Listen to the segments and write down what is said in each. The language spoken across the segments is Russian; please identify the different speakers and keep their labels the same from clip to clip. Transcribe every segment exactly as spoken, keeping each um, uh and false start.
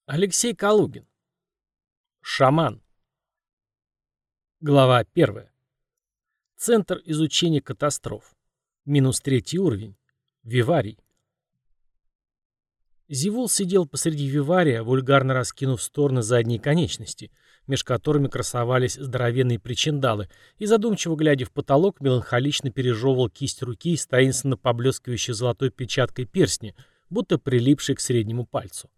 Speaker 1: Алексей Калугин. Шаман. Глава первая. Центр изучения катастроф. Минус третий уровень. Виварий. Зевул сидел посреди вивария, вульгарно раскинув в стороны задние конечности, меж которыми красовались здоровенные причиндалы, и, задумчиво глядя в потолок, меланхолично пережевывал кисть руки с таинственно поблескивающей золотой печаткой перстня, будто прилипшей к среднему пальцу.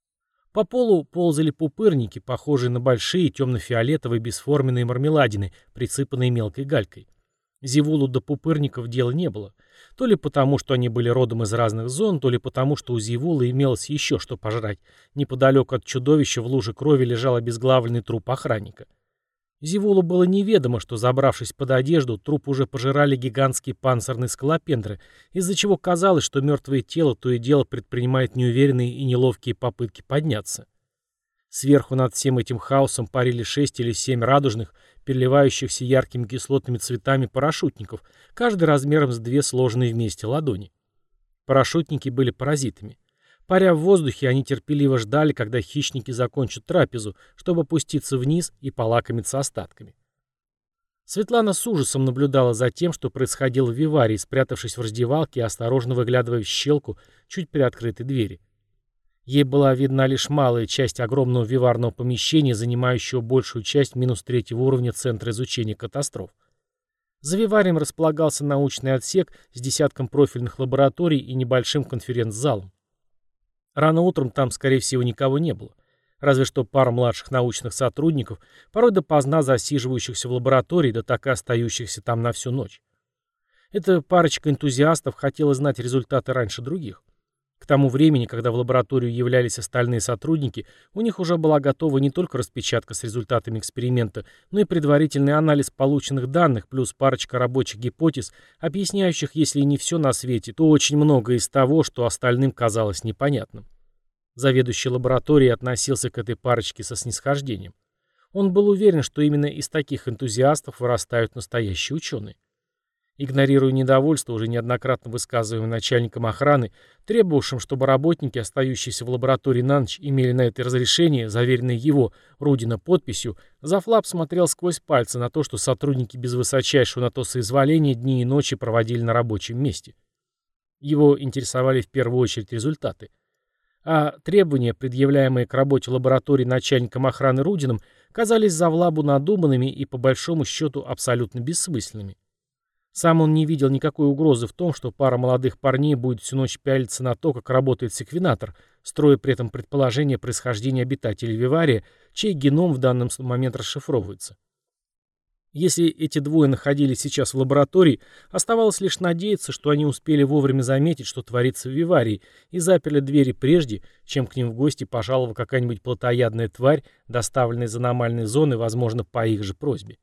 Speaker 1: По полу ползали пупырники, похожие на большие темно-фиолетовые бесформенные мармеладины, присыпанные мелкой галькой. Зевулу до пупырников дела не было. То ли потому, что они были родом из разных зон, то ли потому, что у Зевула имелось еще что пожрать. Неподалеку от чудовища в луже крови лежал обезглавленный труп охранника. Зевулу было неведомо, что, забравшись под одежду, труп уже пожирали гигантские панцирные скалопендры, из-за чего казалось, что мертвое тело то и дело предпринимает неуверенные и неловкие попытки подняться. Сверху над всем этим хаосом парили шесть или семь радужных, переливающихся яркими кислотными цветами парашютников, каждый размером с две сложенные вместе ладони. Парашютники были паразитами. Паря в воздухе, они терпеливо ждали, когда хищники закончат трапезу, чтобы опуститься вниз и полакомиться остатками. Светлана с ужасом наблюдала за тем, что происходило в виварии, спрятавшись в раздевалке и осторожно выглядывая в щелку чуть приоткрытой двери. Ей была видна лишь малая часть огромного виварного помещения, занимающего большую часть минус третьего уровня Центра изучения катастроф. За виварием располагался научный отсек с десятком профильных лабораторий и небольшим конференц-залом. Рано утром там, скорее всего, никого не было. Разве что пара младших научных сотрудников, порой допоздна засиживающихся в лаборатории, да так и остающихся там на всю ночь. Эта парочка энтузиастов хотела знать результаты раньше других. К тому времени, когда в лабораторию являлись остальные сотрудники, у них уже была готова не только распечатка с результатами эксперимента, но и предварительный анализ полученных данных, плюс парочка рабочих гипотез, объясняющих, если и не все на свете, то очень многое из того, что остальным казалось непонятным. Заведующий лабораторией относился к этой парочке со снисхождением. Он был уверен, что именно из таких энтузиастов вырастают настоящие ученые. Игнорируя недовольство, уже неоднократно высказываемое начальником охраны, требовавшим, чтобы работники, остающиеся в лаборатории на ночь, имели на это разрешение, заверенное его, Рудина, подписью, Зафлап смотрел сквозь пальцы на то, что сотрудники без высочайшего на то соизволения дни и ночи проводили на рабочем месте. Его интересовали в первую очередь результаты. А требования, предъявляемые к работе лаборатории начальником охраны Рудиным, казались Завлабу надуманными и, по большому счету, абсолютно бессмысленными. Сам он не видел никакой угрозы в том, что пара молодых парней будет всю ночь пялиться на то, как работает секвенатор, строя при этом предположение происхождения обитателей вивария, чей геном в данный момент расшифровывается. Если эти двое находились сейчас в лаборатории, оставалось лишь надеяться, что они успели вовремя заметить, что творится в виварии, и заперли двери прежде, чем к ним в гости пожаловала какая-нибудь плотоядная тварь, доставленная из аномальной зоны, возможно, по их же просьбе.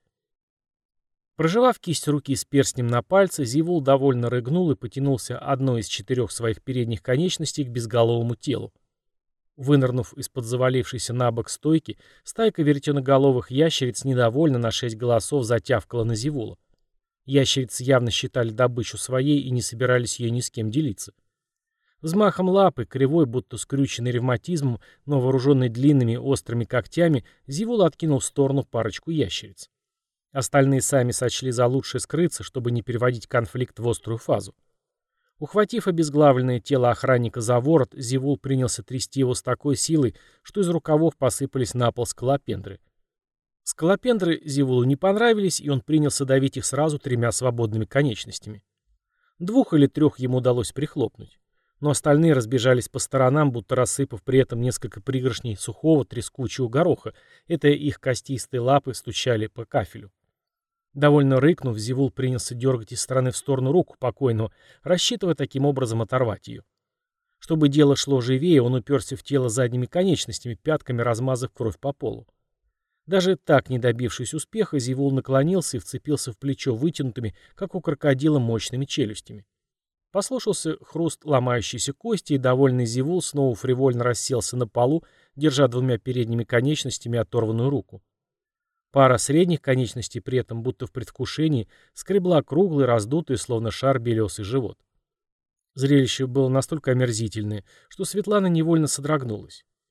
Speaker 1: Прожевав кисть руки с перстнем на пальце, Зевул довольно рыгнул и потянулся одной из четырех своих передних конечностей к безголовому телу. Вынырнув из-под завалившейся на бок стойки, стайка веретеноголовых ящериц недовольно на шесть голосов затявкала на Зевула. Ящерицы явно считали добычу своей и не собирались ее ни с кем делиться. Взмахом лапы, кривой, будто скрюченный ревматизмом, но вооруженный длинными острыми когтями, Зевул откинул в сторону парочку ящериц. Остальные сами сочли за лучшее скрыться, чтобы не переводить конфликт в острую фазу. Ухватив обезглавленное тело охранника за ворот, Зевул принялся трясти его с такой силой, что из рукавов посыпались на пол скалопендры. Скалопендры Зевулу не понравились, и он принялся давить их сразу тремя свободными конечностями. Двух или трех ему удалось прихлопнуть. Но остальные разбежались по сторонам, будто рассыпав при этом несколько пригоршней сухого трескучего гороха. Это их костистые лапы стучали по кафелю. Довольно рыкнув, Зевул принялся дергать из стороны в сторону руку покойного, рассчитывая таким образом оторвать ее. Чтобы дело шло живее, он уперся в тело задними конечностями, пятками размазав кровь по полу. Даже так, не добившись успеха, Зевул наклонился и вцепился в плечо вытянутыми, как у крокодила, мощными челюстями. Послушался хруст ломающейся кости, и довольный Зевул снова фривольно расселся на полу, держа двумя передними конечностями оторванную руку. Пара средних конечностей при этом, будто в предвкушении, скребла круглый, раздутый, словно шар, белесый живот. Зрелище было настолько омерзительное, что Светлана невольно содрогнулась.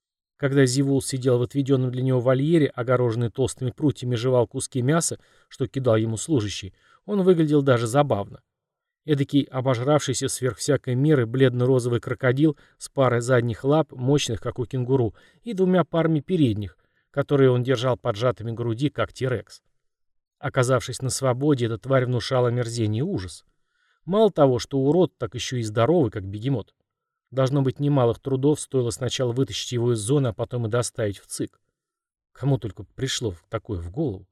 Speaker 1: Когда Зевул сидел в отведенном для него вольере, огороженный толстыми прутьями, жевал куски мяса, что кидал ему служащий, он выглядел даже забавно. Эдакий обожравшийся сверх всякой меры бледно-розовый крокодил с парой задних лап, мощных, как у кенгуру, и двумя парами передних, которые он держал поджатыми к груди, как Тирекс. Оказавшись на свободе, эта тварь внушала мерзение и ужас. Мало того, что урод, так еще и здоровый, как бегемот. Должно быть, немалых трудов стоило сначала вытащить его из зоны, а потом и доставить в ЦИК. Кому только пришло такое в голову.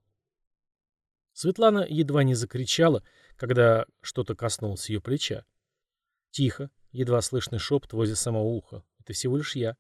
Speaker 1: Светлана едва не закричала, когда что-то коснулось ее плеча. Тихо, едва слышный шепот возле самого уха. Это всего лишь я.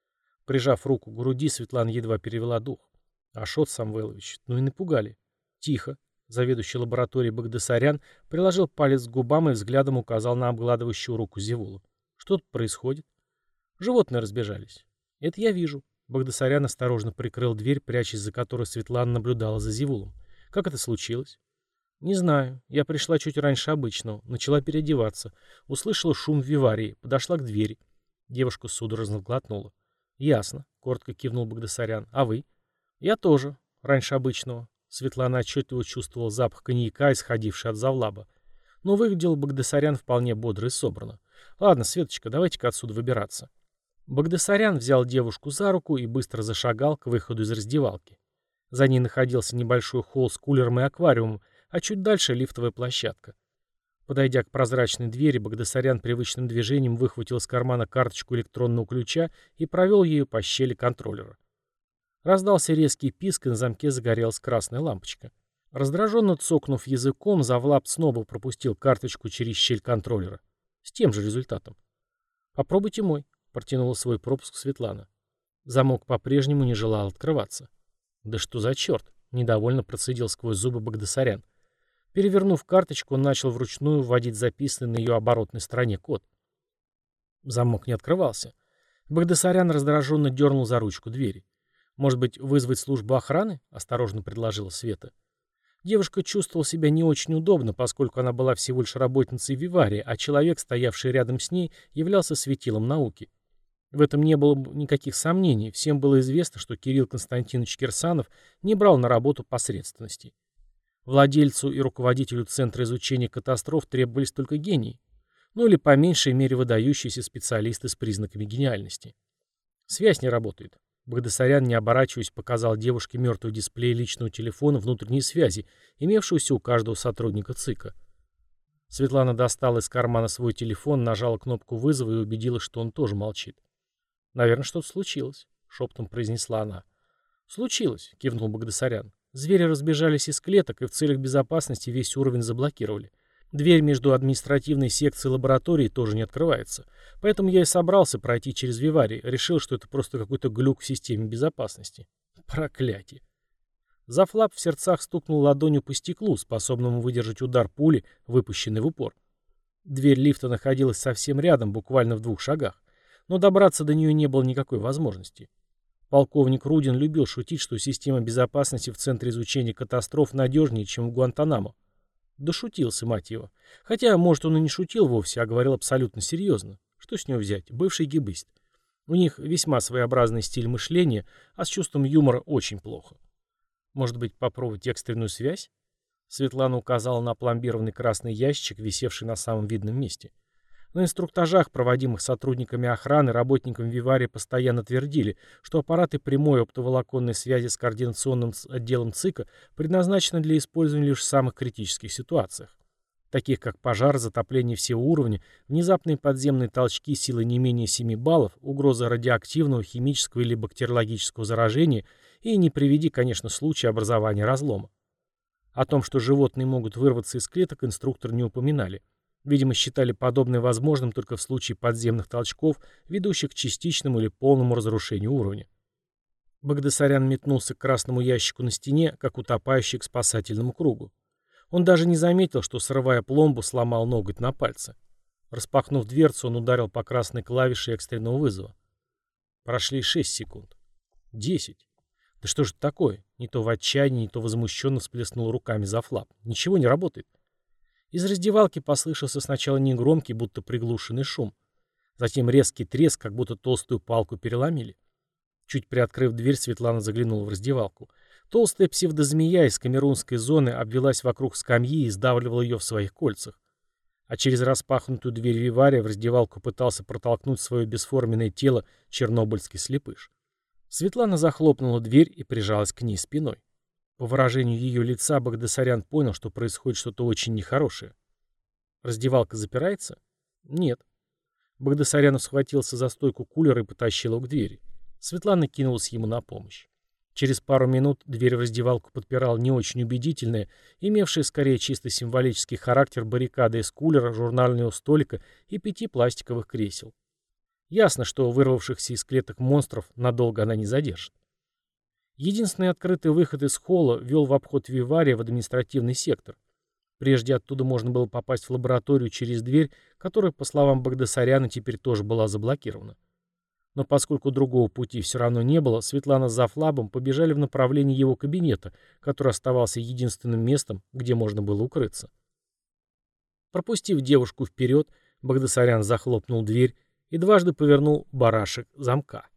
Speaker 1: Прижав руку к груди, Светлана едва перевела дух. Ашот Самвелович, ну и напугали. Тихо. Заведующий лабораторией Багдасарян приложил палец к губам и взглядом указал на обгладывающую руку Зевула. Что тут происходит? Животные разбежались. Это я вижу. Багдасарян осторожно прикрыл дверь, прячась за которой Светлана наблюдала за Зевулом. Как это случилось? Не знаю. Я пришла чуть раньше обычного. Начала переодеваться. Услышала шум в виварии. Подошла к двери. Девушка судорожно глотнула. Ясно. Коротко кивнул Багдасарян. А вы? Я тоже. Раньше обычного. Светлана отчетливо чувствовала запах коньяка, исходивший от завлаба. Но выглядел Багдасарян вполне бодро и собрано. Ладно, Светочка, давайте-ка отсюда выбираться. Багдасарян взял девушку за руку и быстро зашагал к выходу из раздевалки. За ней находился небольшой холл с кулером и аквариумом, а чуть дальше лифтовая площадка. Подойдя к прозрачной двери, Багдасарян привычным движением выхватил из кармана карточку электронного ключа и провел ею по щели контроллера. Раздался резкий писк, и на замке загорелась красная лампочка. Раздраженно цокнув языком, Завлап снова пропустил карточку через щель контроллера. С тем же результатом. «Попробуйте мой», — протянула свой пропуск Светлана. Замок по-прежнему не желал открываться. «Да что за черт?» — недовольно процедил сквозь зубы Багдасарян. Перевернув карточку, он начал вручную вводить записанный на ее оборотной стороне код. Замок не открывался. Багдасарян раздраженно дернул за ручку двери. «Может быть, вызвать службу охраны?» — осторожно предложила Света. Девушка чувствовала себя не очень удобно, поскольку она была всего лишь работницей виварии, а человек, стоявший рядом с ней, являлся светилом науки. В этом не было никаких сомнений. Всем было известно, что Кирилл Константинович Кирсанов не брал на работу посредственностей. Владельцу и руководителю Центра изучения катастроф требовались только гении, ну или по меньшей мере выдающиеся специалисты с признаками гениальности. Связь не работает. Багдасарян, не оборачиваясь, показал девушке мертвый дисплей личного телефона внутренней связи, имевшегося у каждого сотрудника ЦИКа. Светлана достала из кармана свой телефон, нажала кнопку вызова и убедилась, что он тоже молчит. «Наверное, что-то случилось», — шептом произнесла она. «Случилось», — кивнул Багдасарян. «Звери разбежались из клеток и в целях безопасности весь уровень заблокировали. Дверь между административной секцией и лабораторией тоже не открывается. Поэтому я и собрался пройти через виварий. Решил, что это просто какой-то глюк в системе безопасности. Проклятие!» Зафлап в сердцах стукнул ладонью по стеклу, способному выдержать удар пули, выпущенной в упор. Дверь лифта находилась совсем рядом, буквально в двух шагах. Но добраться до нее не было никакой возможности. Полковник Рудин любил шутить, что система безопасности в Центре изучения катастроф надежнее, чем в Гуантанамо. Да шутился, мать его. Хотя, может, он и не шутил вовсе, а говорил абсолютно серьезно. Что с него взять? Бывший гибист. У них весьма своеобразный стиль мышления, а с чувством юмора очень плохо. Может быть, попробовать экстренную связь? Светлана указала на пломбированный красный ящик, висевший на самом видном месте. На инструктажах, проводимых сотрудниками охраны, работникам виварии постоянно твердили, что аппараты прямой оптоволоконной связи с координационным отделом ЦИКа предназначены для использования лишь в самых критических ситуациях, таких как пожар, затопление всего уровня, внезапные подземные толчки силой не менее семи баллов, угроза радиоактивного, химического или бактериологического заражения и, не приведи, конечно, случай образования разлома. О том, что животные могут вырваться из клеток, инструкторы не упоминали. Видимо, считали подобное возможным только в случае подземных толчков, ведущих к частичному или полному разрушению уровня. Багдасарян метнулся к красному ящику на стене, как утопающий к спасательному кругу. Он даже не заметил, что, срывая пломбу, сломал ноготь на пальце. Распахнув дверцу, он ударил по красной клавише экстренного вызова. Прошли шесть секунд. Десять. Да что же это такое? Не то в отчаянии, не то возмущенно всплеснул руками Зафлап. Ничего не работает. Из раздевалки послышался сначала негромкий, будто приглушенный шум. Затем резкий треск, как будто толстую палку переломили. Чуть приоткрыв дверь, Светлана заглянула в раздевалку. Толстая псевдозмея из камерунской зоны обвелась вокруг скамьи и сдавливала ее в своих кольцах. А через распахнутую дверь вивария в раздевалку пытался протолкнуть свое бесформенное тело чернобыльский слепыш. Светлана захлопнула дверь и прижалась к ней спиной. По выражению ее лица Багдасарян понял, что происходит что-то очень нехорошее. «Раздевалка запирается?» «Нет». Багдасарян схватился за стойку кулера и потащил его к двери. Светлана кинулась ему на помощь. Через пару минут дверь в раздевалку подпирала не очень убедительная, имевшая скорее чисто символический характер баррикада из кулера, журнального столика и пяти пластиковых кресел. Ясно, что вырвавшихся из клеток монстров надолго она не задержит. Единственный открытый выход из холла вел в обход вивария в административный сектор. Прежде оттуда можно было попасть в лабораторию через дверь, которая, по словам Багдасаряна, теперь тоже была заблокирована. Но поскольку другого пути все равно не было, Светлана с Зафлабом побежали в направлении его кабинета, который оставался единственным местом, где можно было укрыться. Пропустив девушку вперед, Багдасарян захлопнул дверь и дважды повернул барашек замка.